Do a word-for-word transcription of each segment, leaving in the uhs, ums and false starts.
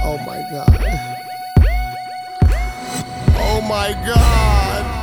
Oh my God. Oh my God.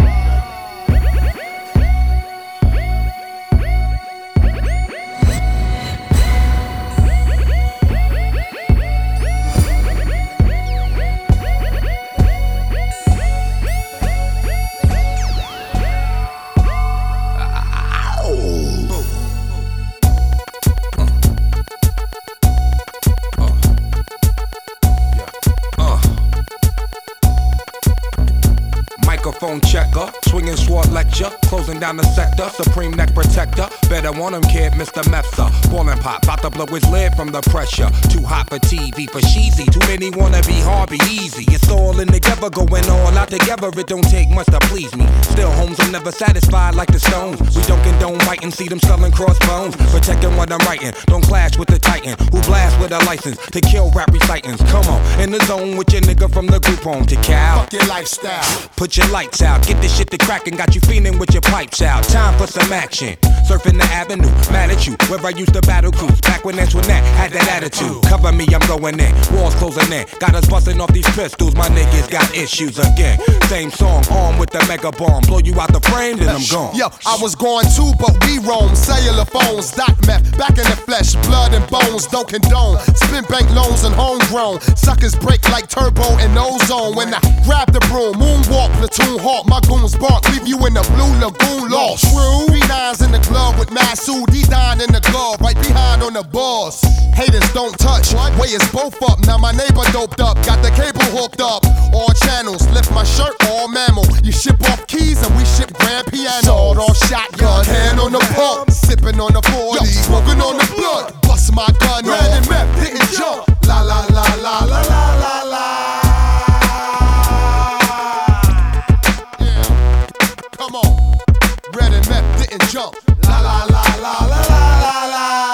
Microphone checker, swinging sword lecture, closing down the sector, supreme neck protector. Better want him, kid, Mister Mepsa. Ballin' pop, bout to blow his lid from the pressure. Too hot for T V, for cheesy. Too many wanna be hard, be easy. It's all in together, going all out together. It don't take much to please me. Still, homes are never satisfied like the Stones. We don't condone fighting, see them selling crossbones. Protecting what I'm writing, don't clash with the Titan who blast with a license to kill rap recitants. Come on, in the zone with your nigga from the group home to Cal. Fuck your lifestyle. Put your lights out, get this shit to crackin', got you feeling with your pipes out. Time for some action. Surfing the avenue, mad at you, where I used to battle cruise. Back when Antoinette had that attitude. Cover me, I'm going in, walls closing in. Got us busting off these pistols, my niggas got issues again. Same song, armed with the mega bomb. Blow you out the frame, then I'm gone. Yo, I was going too, but we roam. Cellular phones, dot meth, back in the flesh, blood and bones, don't condone. Spin bank loans and homegrown. Suckers break like turbo and ozone. When I grab the broom, moonwalk, platoon hawk, my goons bark, leave you in the blue lagoon lost. True. Three nines in the club with Masood, D nine in the glove, right behind on the boss. Haters don't touch, way is both up. Now my neighbor doped up, got the cable hooked up. All channels, lift my shirt, all mammal. You ship off keys and we ship grand piano. Sawed off shotgun, hand on the pump, sipping on the forty, smoking on the blood. Bust my gun, red and meth, didn't jump. La la la la la la la la. Come on, red and meth didn't jump. La la la la la la la la.